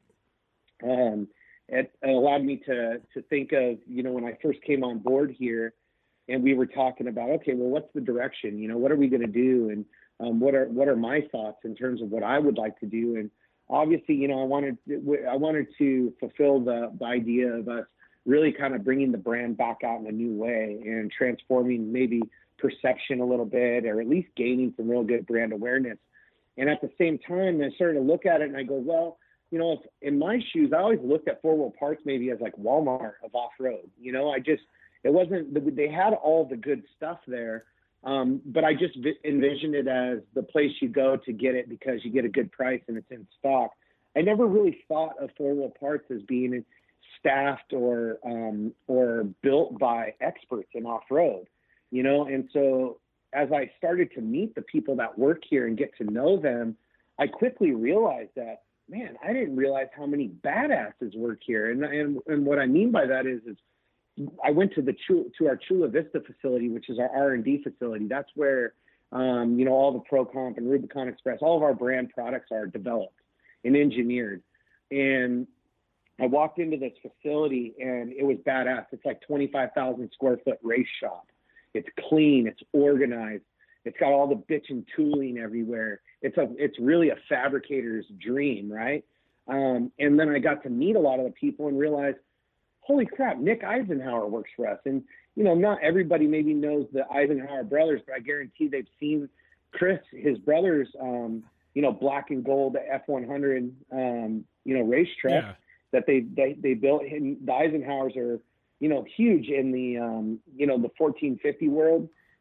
Um, It allowed me to to think of, you know, when I first came on board here and we were talking about, okay, well, what's the direction? You know, what are we going to do? And um, what are what are my thoughts in terms of what I would like to do? And obviously, you know, I wanted I wanted to fulfill the, the idea of us really kind of bringing the brand back out in a new way and transforming maybe perception a little bit, or at least gaining some real good brand awareness. And at the same time, I started to look at it and I go, well, you know, if in my shoes, I always looked at Four Wheel Parts maybe as like Walmart of off-road. You know, I just, it wasn't, they had all the good stuff there, um, but I just envisioned it as the place you go to get it because you get a good price and it's in stock. I never really thought of Four Wheel Parts as being staffed or um, or built by experts in off-road, you know, and so as I started to meet the people that work here and get to know them, I quickly realized that, man, I didn't realize how many badasses work here. And, and, and what I mean by that is, is I went to the, to our Chula Vista facility, which is our R and D facility. That's where, um, you know, all the Pro Comp and Rubicon Express, all of our brand products are developed and engineered. And I walked into this facility and it was badass. It's like twenty-five thousand square foot race shop. It's clean. It's organized. It's got all the bitchin' tooling everywhere. It's a, it's really a fabricator's dream, right? Um, and then I got to meet a lot of the people and realize, holy crap, Nick Eisenhower works for us. And, you know, not everybody maybe knows the Eisenhower brothers, but I guarantee they've seen Chris, his brothers, um, you know, black and gold F one hundred, um, you know, racetrack yeah. that they, they, they built. And the Eisenhowers are, you know, huge in the, um, you know, the fourteen fifty world.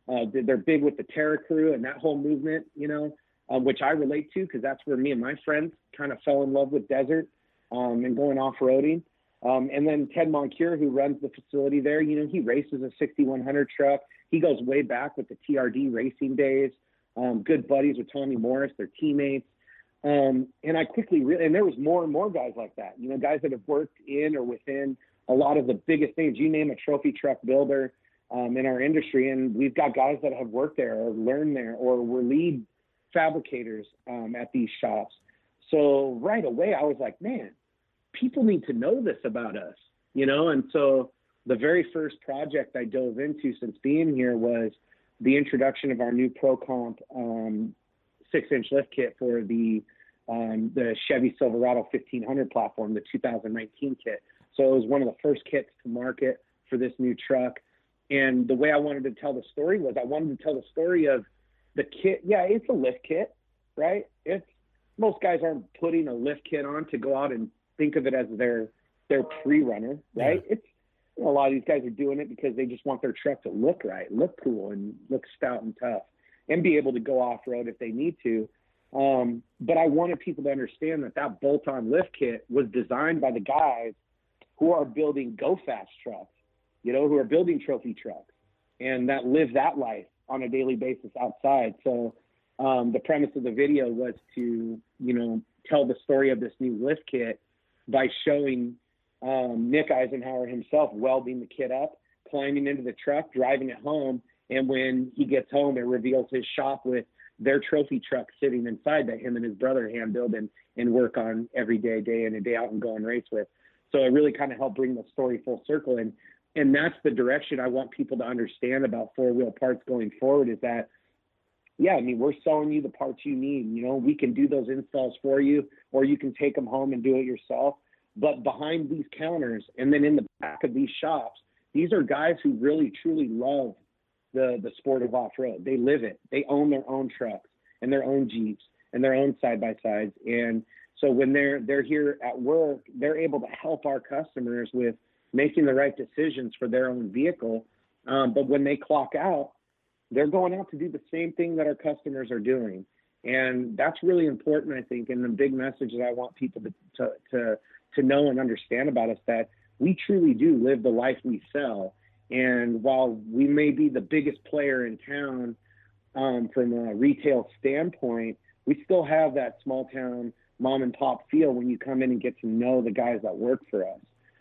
Uh, they're big with the Terra Crew and that whole movement, you know, uh, which I relate to because that's where me and my friends kind of fell in love with desert um, and going off-roading. Um, and then Ted Moncure, who runs the facility there, you know, he races a sixty-one hundred truck. He goes way back with the T R D racing days. Um, good buddies with Tommy Morris, their teammates. Um, and I quickly, re- and there was more and more guys like that, you know, guys that have worked in or within a lot of the biggest things. You name a trophy truck builder um, in our industry, and we've got guys that have worked there or learned there or were lead fabricators um, at these shops. So right away, I was like, man, people need to know this about us, you know? And so the very first project I dove into since being here was the introduction of our new Pro Comp um, six-inch lift kit for the um, the Chevy Silverado fifteen hundred platform, the two thousand nineteen kit. So it was one of the first kits to market for this new truck. And the way I wanted to tell the story was I wanted to tell the story of the kit. Yeah, it's a lift kit, right? It's most guys aren't putting a lift kit on to go out and think of it as their their pre-runner, right? Yeah. It's you know, a lot of these guys are doing it because they just want their truck to look right, look cool, and look stout and tough, and be able to go off-road if they need to. Um, but I wanted people to understand that that bolt-on lift kit was designed by the guys who are building go-fast trucks, you know, who are building trophy trucks, and that live that life on a daily basis outside. So um, the premise of the video was to, you know, tell the story of this new lift kit by showing um, Nick Eisenhower himself welding the kit up, climbing into the truck, driving it home. And when he gets home, it reveals his shop with their trophy truck sitting inside that him and his brother hand build and, and work on every day, day in and day out and go and race with. So it really kind of helped bring the story full circle. And, and that's the direction I want people to understand about Four Wheel Parts going forward is that, yeah, I mean, we're selling you the parts you need. You know, we can do those installs for you, or you can take them home and do it yourself. But behind these counters and then in the back of these shops, these are guys who really, truly love the, the sport of off-road. They live it. They own their own trucks and their own Jeeps and their own side-by-sides. And so when they're they're here at work, they're able to help our customers with making the right decisions for their own vehicle. Um, but when they clock out, they're going out to do the same thing that our customers are doing. And that's really important, I think, and the big message that I want people to, to, to, to know and understand about us, that we truly do live the life we sell. And while we may be the biggest player in town um, from a retail standpoint, we still have that small town mom and pop feel when you come in and get to know the guys that work for us.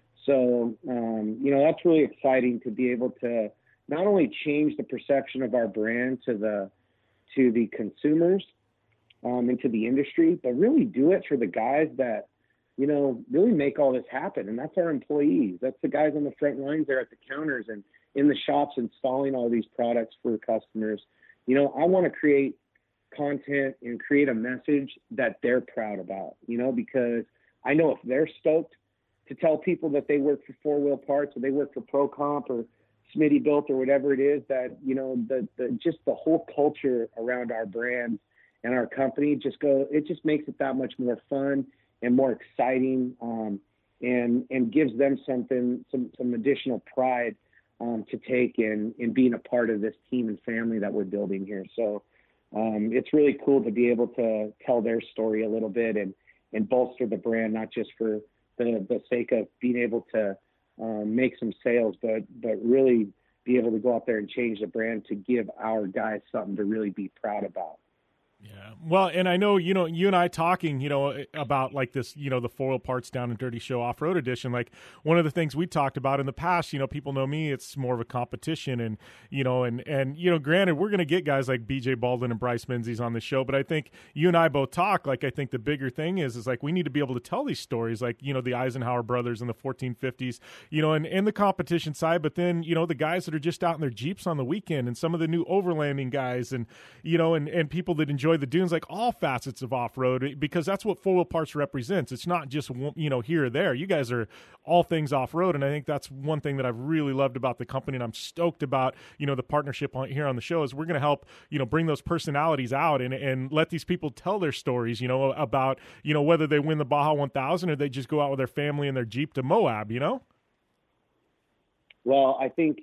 So, um, you know, that's really exciting to be able to not only change the perception of our brand to the, to the consumers um, and to the industry, but really do it for the guys that, you know, really make all this happen. And that's our employees. That's the guys on the front lines there at the counters and in the shops installing all these products for customers. You know, I want to create content and create a message that they're proud about, you know, because I know if they're stoked to tell people that they work for Four Wheel Parts or they work for Pro Comp or Smitty Built or whatever it is, that, you know, the, the just the whole culture around our brand and our company just go, it just makes it that much more fun and more exciting, um, and and gives them something, some some additional pride um, to take in in being a part of this team and family that we're building here. So um, it's really cool to be able to tell their story a little bit and and bolster the brand, not just for the the sake of being able to um, make some sales, but but really be able to go out there and change the brand to give our guys something to really be proud about. Yeah. Well, and I know, you know, you and I talking, you know, about like this, you know, the Four Wheel Parts Down and Dirty Show Off-Road Edition, like one of the things we talked about in the past, you know, people know me, it's more of a competition and, you know, and, and, you know, granted, we're going to get guys like B J Baldwin and Bryce Menzies on the show, but I think you and I both talk, like, I think the bigger thing is, is like, we need to be able to tell these stories, like, you know, the Eisenhower brothers in the fourteen fifties, you know, and, and the competition side, but then, you know, the guys that are just out in their Jeeps on the weekend and some of the new overlanding guys and, you know, and, and people that enjoy the dunes, like all facets of off-road, because that's what Four Wheel Parts represents. It's not just, you know, here or there. You guys are all things off-road, and I think that's one thing that I've really loved about the company, and I'm stoked about, you know, the partnership on, here on the show is we're going to help, you know, bring those personalities out and, and let these people tell their stories, you know, about, you know, whether they win the Baja one thousand or they just go out with their family and their Jeep to Moab, you know? Well, I think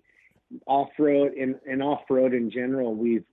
off-road and, and off-road in general, we've,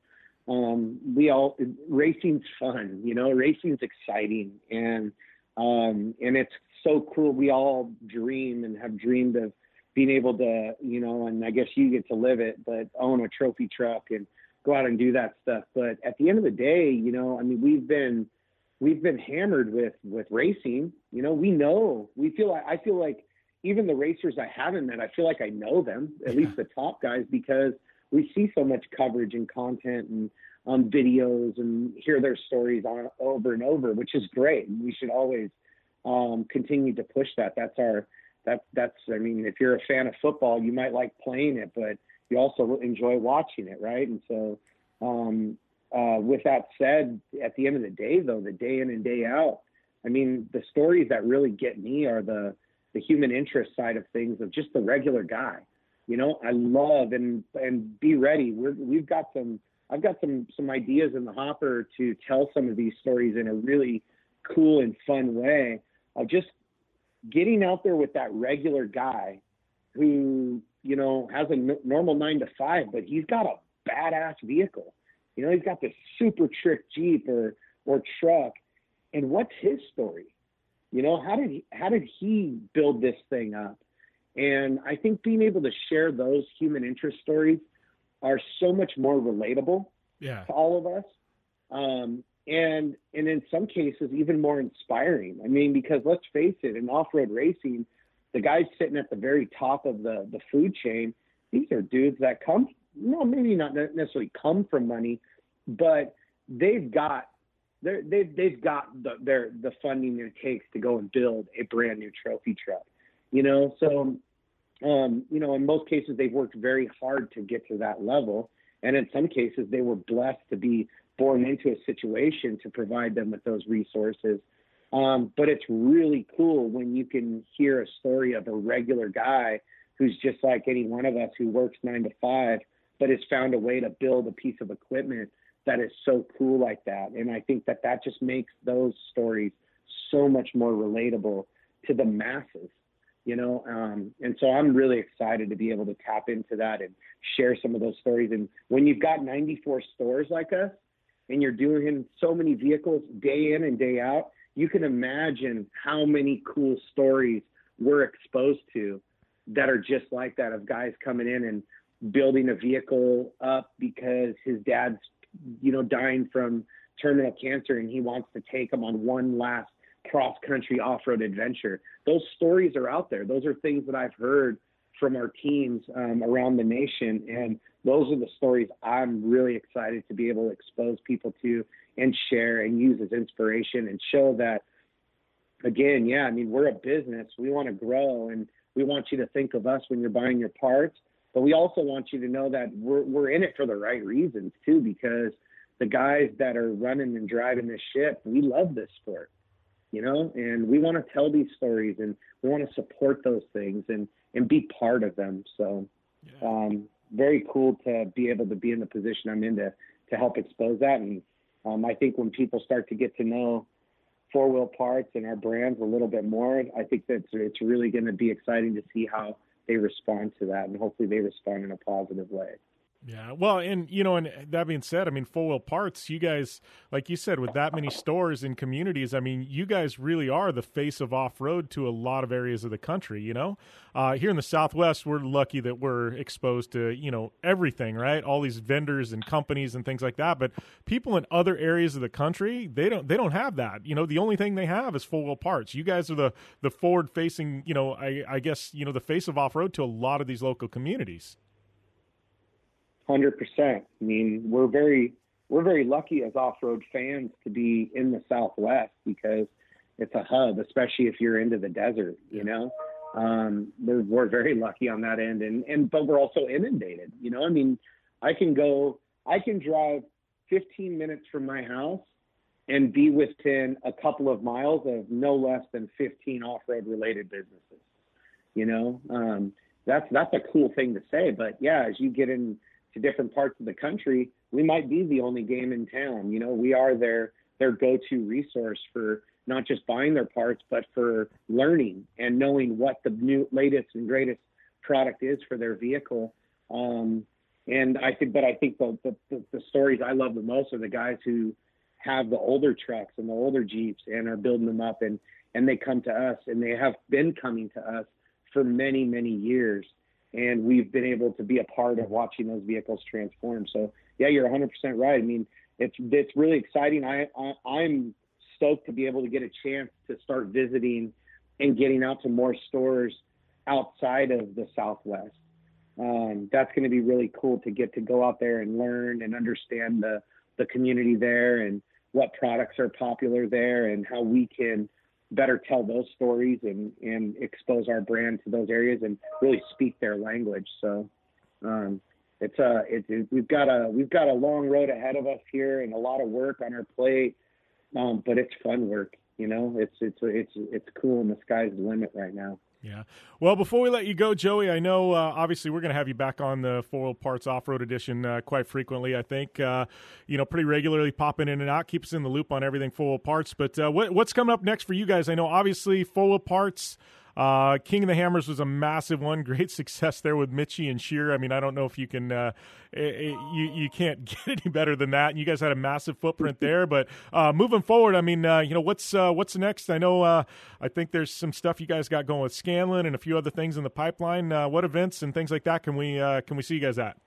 um, we all, racing's fun, you know, racing's exciting. And, um, and it's so cool. We all dream and have dreamed of being able to, you know, and I guess you get to live it, but own a trophy truck and go out and do that stuff. But at the end of the day, you know, I mean, we've been, we've been hammered with, with racing, you know, we know, we feel like, I feel like even the racers I haven't met, I feel like I know them, at least the top guys, because we see so much coverage and content and um, videos and hear their stories on over and over, which is great. We should always um, continue to push that. That's our, that, that's, I mean, if you're a fan of football, you might like playing it, but you also enjoy watching it. Right. And so um, uh, with that said, at the end of the day, though, the day in and day out, I mean, the stories that really get me are the, the human interest side of things, of just the regular guy. You know, I love and, and be ready. We're, we've got some, I've got some, some ideas in the hopper to tell some of these stories in a really cool and fun way of just getting out there with that regular guy who, you know, has a n- normal nine to five, but he's got a badass vehicle. You know, he's got this super trick Jeep or, or truck. And what's his story? You know, how did he, how did he build this thing up? And I think being able to share those human interest stories are so much more relatable yeah. to all of us. Um, and, and in some cases, even more inspiring. I mean, because let's face it, in off-road racing, the guys sitting at the very top of the, the food chain, these are dudes that come, no, maybe not necessarily come from money, but they've got, They're, they've, they've got the, their, the funding it takes to go and build a brand new trophy truck, you know? So, um, you know, in most cases, they've worked very hard to get to that level. And in some cases, they were blessed to be born into a situation to provide them with those resources. Um, but it's really cool when you can hear a story of a regular guy who's just like any one of us who works nine to five, but has found a way to build a piece of equipment that is so cool like that. And I think that that just makes those stories so much more relatable to the masses, you know? Um, and so I'm really excited to be able to tap into that and share some of those stories. And when you've got ninety-four stores like us and you're doing so many vehicles day in and day out, you can imagine how many cool stories we're exposed to that are just like that, of guys coming in and building a vehicle up because his dad's, you know, dying from terminal cancer and he wants to take them on one last cross-country off-road adventure. Those stories are out there. Those are things that I've heard from our teams um, around the nation, and those are the stories I'm really excited to be able to expose people to and share and use as inspiration and show that, again, yeah, I mean, we're a business. We want to grow, and we want you to think of us when you're buying your parts. But we also want you to know that we're we're in it for the right reasons too, because the guys that are running and driving this ship, we love this sport, you know, and we want to tell these stories and we want to support those things and, and be part of them. So yeah. um, very cool to be able to be in the position I'm in to, to help expose that. And um, I think when people start to get to know Four Wheel Parts and our brands a little bit more, I think that it's really going to be exciting to see how they respond to that, and hopefully they respond in a positive way. Yeah, well, and, you know, and that being said, I mean, Four Wheel Parts, you guys, like you said, with that many stores and communities, I mean, you guys really are the face of off-road to a lot of areas of the country, you know? Uh, here in the Southwest, we're lucky that we're exposed to, you know, everything, right? All these vendors and companies and things like that, but people in other areas of the country, they don't they don't have that. You know, the only thing they have is Four Wheel Parts. You guys are the, the forward-facing, you know, I, I guess, you know, the face of off-road to a lot of these local communities. one hundred percent. I mean, we're very, we're very lucky as off-road fans to be in the Southwest because it's a hub, especially if you're into the desert, you know, um, we're, we're very lucky on that end. And, and, but we're also inundated, you know, I mean, I can go, I can drive fifteen minutes from my house and be within a couple of miles of no less than fifteen off-road related businesses, you know, um, that's, that's a cool thing to say, but yeah, as you get in to different parts of the country, we might be the only game in town. You know, we are their, their go-to resource for not just buying their parts, but for learning and knowing what the new latest and greatest product is for their vehicle. Um, and I think, but I think the, the, the, the stories I love the most are the guys who have the older trucks and the older Jeeps and are building them up, and, and they come to us, and they have been coming to us for many, many years. And we've been able to be a part of watching those vehicles transform. So yeah, you're one hundred percent right. I mean, it's, it's really exciting. I, I I'm stoked to be able to get a chance to start visiting and getting out to more stores outside of the Southwest. Um, that's going to be really cool to get to go out there and learn and understand the, the community there and what products are popular there and how we can better tell those stories and, and expose our brand to those areas and really speak their language. So, um, it's a, it's, it, we've got a, we've got a long road ahead of us here and a lot of work on our plate. Um, but it's fun work, you know, it's, it's, it's, it's cool. And the sky's the limit right now. Yeah. Well, before we let you go, Joey, I know uh, obviously we're going to have you back on the Four Wheel Parts Off-Road Edition uh, quite frequently. I think, uh, you know, pretty regularly popping in and out, keep us in the loop on everything Four Wheel Parts. But uh, what, what's coming up next for you guys? I know obviously Four Wheel Parts, uh, King of the Hammers was a massive one. Great success there with Mitchie and Shear. I mean, I don't know if you can, uh, it, it, you you can't get any better than that. And you guys had a massive footprint there. But uh, moving forward, I mean, uh, you know, what's uh, what's next? I know, uh, I think there's some stuff you guys got going with Scanlon and a few other things in the pipeline. Uh, what events and things like that can we uh, can we see you guys at?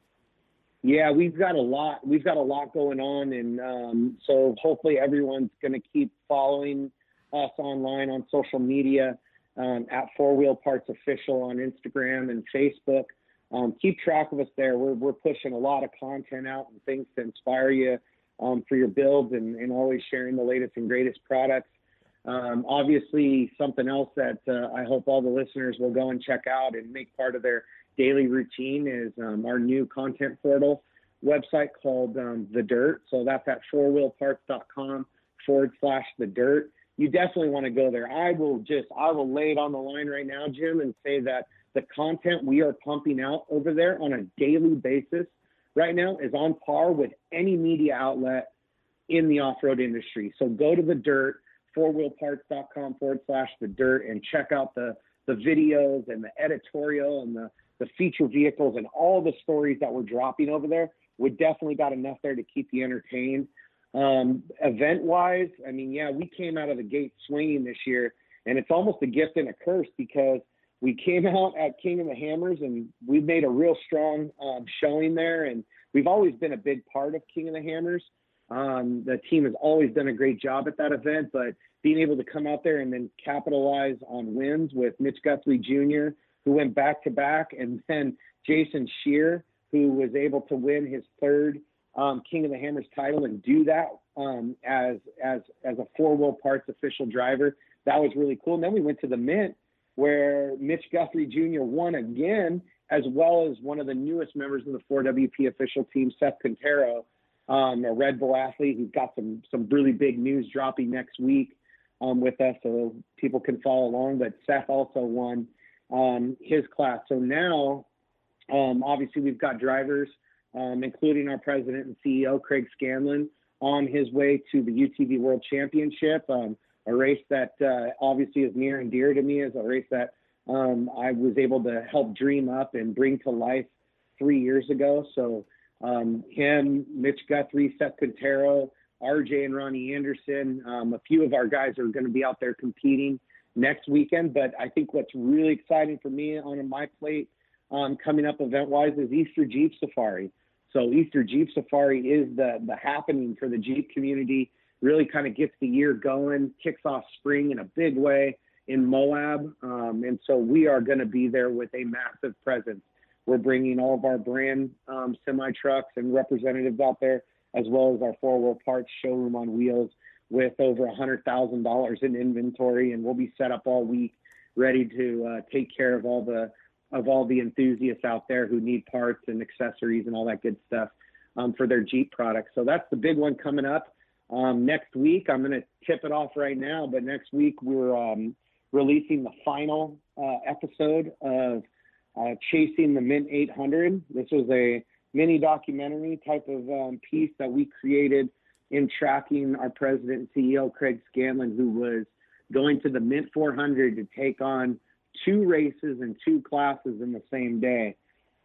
Yeah, we've got a lot. We've got a lot going on, and um, so hopefully everyone's going to keep following us online on social media. Um, at Four Wheel Parts Official on Instagram and Facebook. Um, keep track of us there. We're, we're pushing a lot of content out and things to inspire you um, for your builds and, and always sharing the latest and greatest products. Um, obviously, something else that uh, I hope all the listeners will go and check out and make part of their daily routine is um, our new content portal website called um, The Dirt. So that's at four wheel parts dot com forward slash The Dirt. You definitely want to go there. I will just, I will lay it on the line right now, Jim, and say that the content we are pumping out over there on a daily basis right now is on par with any media outlet in the off-road industry. So go to The Dirt, four wheel parts dot com forward slash The Dirt, and check out the, the videos and the editorial and the, the feature vehicles and all the stories that we're dropping over there. We definitely got enough there to keep you entertained. Um, event wise, I mean, yeah, we came out of the gate swinging this year, and it's almost a gift and a curse because we came out at King of the Hammers and we made a real strong um, showing there. And we've always been a big part of King of the Hammers. Um, the team has always done a great job at that event, but being able to come out there and then capitalize on wins with Mitch Guthrie Junior, who went back to back, and then Jason Shear, who was able to win his third Um, King of the Hammers title and do that um, as as as a Four Wheel Parts official driver. That was really cool. And then we went to the Mint where Mitch Guthrie Junior won again, as well as one of the newest members of the four W P official team, Seth Quintero, um, a Red Bull athlete who's got some some really big news dropping next week um, with us, so people can follow along. But Seth also won um, his class. So now, um, obviously, we've got drivers, Um, including our president and C E O, Craig Scanlon, on his way to the U T V World Championship, um, a race that uh, obviously is near and dear to me, is a race that um, I was able to help dream up and bring to life three years ago. So um, him, Mitch Guthrie, Seth Quintero, R J and Ronnie Anderson, um, a few of our guys are going to be out there competing next weekend. But I think what's really exciting for me on my plate um, coming up event-wise is Easter Jeep Safari. So Easter Jeep Safari is the, the happening for the Jeep community, really kind of gets the year going, kicks off spring in a big way in Moab. Um, and so we are going to be there with a massive presence. We're bringing all of our brand um, semi-trucks and representatives out there, as well as our four-wheel parts showroom on wheels with over one hundred thousand dollars in inventory. And we'll be set up all week, ready to uh, take care of all the of all the enthusiasts out there who need parts and accessories and all that good stuff um, for their Jeep products. So that's the big one coming up um, next week. I'm going to tip it off right now, but next week we're um, releasing the final uh, episode of uh, Chasing the Mint eight hundred. This was a mini documentary type of um, piece that we created in tracking our president and C E O, Craig Scanlon, who was going to the Mint four hundred to take on two races and two classes in the same day.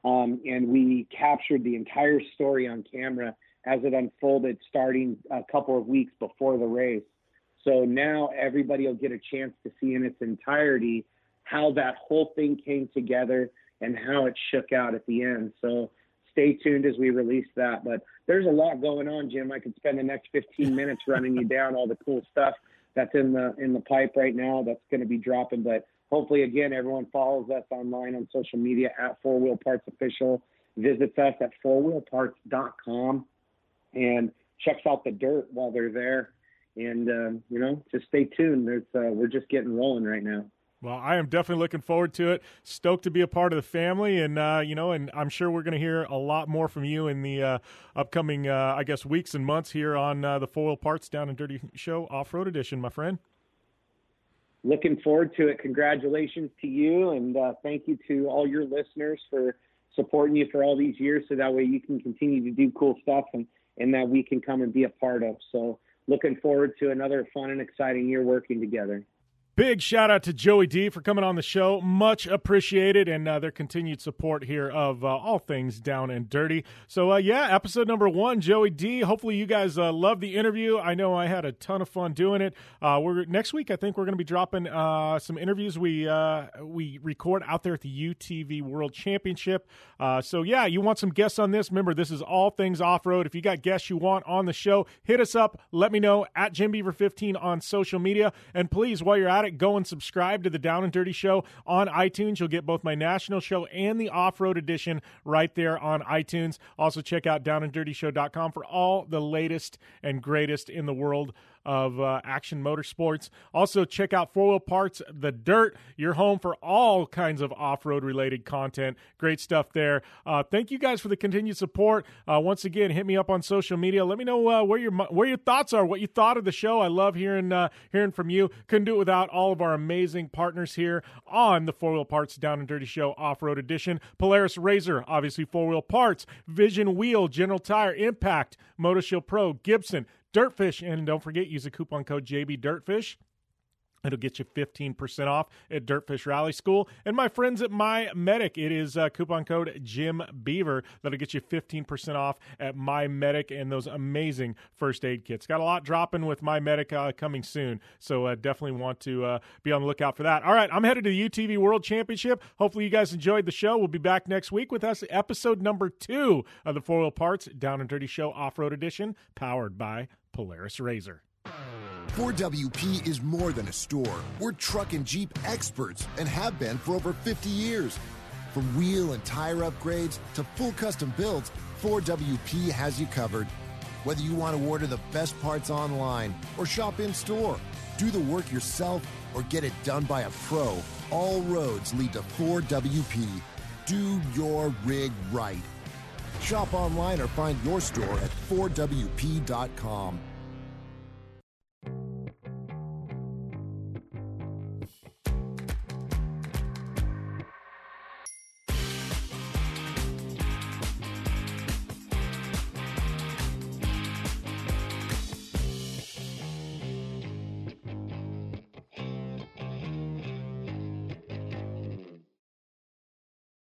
Um, and we captured the entire story on camera as it unfolded starting a couple of weeks before the race. So now everybody will get a chance to see in its entirety how that whole thing came together and how it shook out at the end. So stay tuned as we release that. But there's a lot going on, Jim. I could spend the next fifteen minutes running you down all the cool stuff that's in the in the pipe right now that's going to be dropping. But hopefully, again, everyone follows us online on social media at Four Wheel Parts Official, visits us at four wheel parts dot com, and checks out the dirt while they're there. And, uh, you know, just stay tuned. There's, uh, we're just getting rolling right now. Well, I am definitely looking forward to it. Stoked to be a part of the family, and uh, you know, and I'm sure we're going to hear a lot more from you in the uh, upcoming, uh, I guess, weeks and months here on uh, the Four Wheel Parts Down and Dirty Show Off-Road Edition, my friend. Looking forward to it. Congratulations to you, and uh, thank you to all your listeners for supporting you for all these years, so that way you can continue to do cool stuff and, and that we can come and be a part of. So looking forward to another fun and exciting year working together. Big shout out to Joey D for coming on the show. Much appreciated, and uh, their continued support here of uh, all things down and dirty. So, uh, yeah, episode number one, Joey D. Hopefully you guys uh, love the interview. I know I had a ton of fun doing it. Uh, we're next week, I think we're going to be dropping uh, some interviews we uh, we record out there at the U T V World Championship. Uh, so, yeah, you want some guests on this? Remember, this is all things off-road. If you got guests you want on the show, hit us up. Let me know at Jim Beaver fifteen on social media. And please, while you're at it, go and subscribe to the Down and Dirty Show on iTunes. You'll get both my national show and the off-road edition right there on iTunes. Also, check out down and dirty show dot com for all the latest and greatest in the world of uh, action motorsports. Also, check out Four Wheel Parts, The Dirt, your home for all kinds of off-road related content. Great stuff there. Uh, thank you guys for the continued support. Uh, once again, hit me up on social media. Let me know uh, where your where your thoughts are, what you thought of the show. I love hearing uh, hearing from you. Couldn't do it without all of our amazing partners here on the Four Wheel Parts Down and Dirty Show Off-Road Edition. Polaris Razor, obviously Four Wheel Parts, Vision Wheel, General Tire, Impact, MotoShield Pro, Gibson, Dirtfish, and don't forget, use the coupon code J B Dirtfish. It'll get you fifteen percent off at Dirtfish Rally School. And my friends at My Medic, it is uh, coupon code Jim Beaver. That'll get you fifteen percent off at My Medic and those amazing first aid kits. Got a lot dropping with My Medic uh, coming soon, so uh, definitely want to uh, be on the lookout for that. All right, I'm headed to the U T V World Championship. Hopefully you guys enjoyed the show. We'll be back next week with us, episode number two of the Four Wheel Parts Down and Dirty Show Off-Road Edition, powered by Polaris Razor. four W P is more than a store. We're truck and Jeep experts and have been for over fifty years. From wheel and tire upgrades to full custom builds, four W P has you covered. Whether you want to order the best parts online or shop in store, do the work yourself or get it done by a pro, all roads lead to four W P. Do your rig right. Shop online or find your store at four W P dot com.